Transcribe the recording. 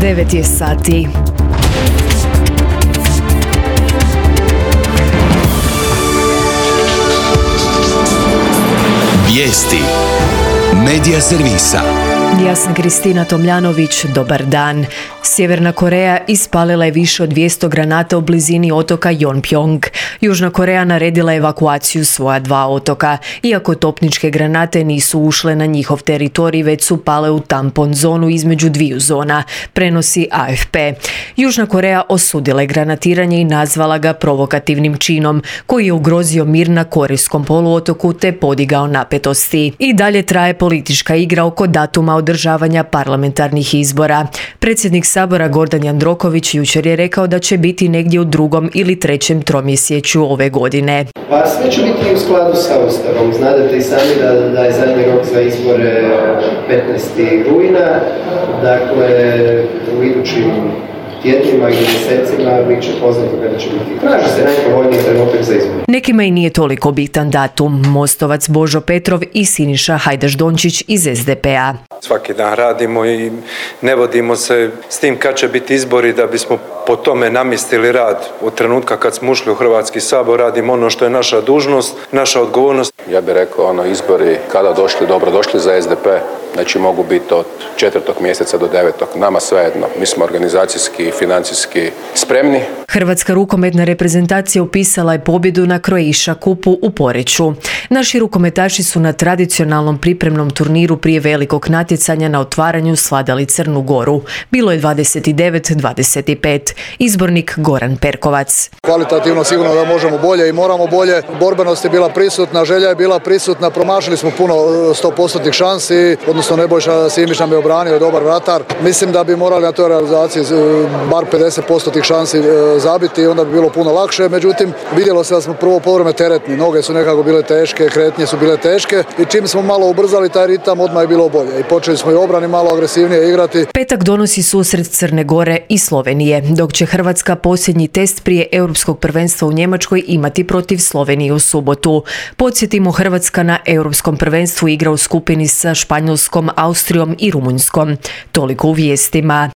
9 je sati. Vijesti Medija servisa. Ja sam Kristina Tomljanović, dobar dan. Sjeverna Koreja ispalila je više od 200 granata u blizini otoka Jonpjong. Južna Koreja naredila evakuaciju svoja 2 otoka. Iako topničke granate nisu ušle na njihov teritorij, već su pale u tampon zonu između 2 zona, prenosi AFP. Južna Koreja osudila je granatiranje i nazvala ga provokativnim činom, koji je ugrozio mir na korejskom poluotoku te podigao napetosti. I dalje traje politička igra oko datuma održavanja parlamentarnih izbora. Predsjednik Sabora Gordan Jandroković jučer je rekao da će biti negdje u 2. ili 3. tromjesečju ove godine. Pa sve će biti u skladu sa Ustavom. Znate i sami da je zadnji rok za izbore 15. rujna. Dakle, u idućim tjednima ili mjesecima bit će poznato kada će biti. Traži se najpovoljniji trenutak za izbor. Nekima i nije toliko bitan datum. Mostovac Božo Petrov i Siniša Hajdaš-Dončić iz SDP-a. Svaki dan radimo i ne vodimo se s tim kad će biti izbori da bismo po tome namjestili rad. Od trenutka kad smo ušli u Hrvatski sabor radimo ono što je naša dužnost, naša odgovornost. Ja bih rekao izbori kada došli, dobro došli za SDP. Znači mogu biti od 4. mjeseca do 9. Nama svejedno. Mi smo organizacijski i financijski spremni. Hrvatska rukometna reprezentacija upisala je pobjedu na Croatia Cupu u Poreču. Naši rukometaši su na tradicionalnom pripremnom turniru prije velikog natjecanja na otvaranju svladali Crnu Goru. Bilo je 29-25. Izbornik Goran Perkovac. Kvalitativno sigurno da možemo bolje i moramo bolje. Borbenost je bila prisutna, želja je bila prisutna. Promašili smo puno 100% šansi, odnosno Nebojša Simić nam je obranio, dobar vratar. Mislim da bi morali na toj realizaciji bar 50% tih šansi zabiti i onda bi bilo puno lakše. Međutim, vidjelo se da smo prvo povreme teretni. Noge su nekako bile teške, kretnje su bile teške i čim smo malo ubrzali taj ritam, odmah je bilo bolje. I počeli smo i obrani malo agresivnije igrati. Petak donosi susret Crne Gore i Slovenije, dok će Hrvatska posljednji test prije Europskog prvenstva u Njemačkoj imati protiv Slovenije u subotu. Podsjetimo, Hrvatska na Europskom prvenstvu igra u skupini sa Španjolskom, Austrijom i Rumunjskom. Toliko u vijestima.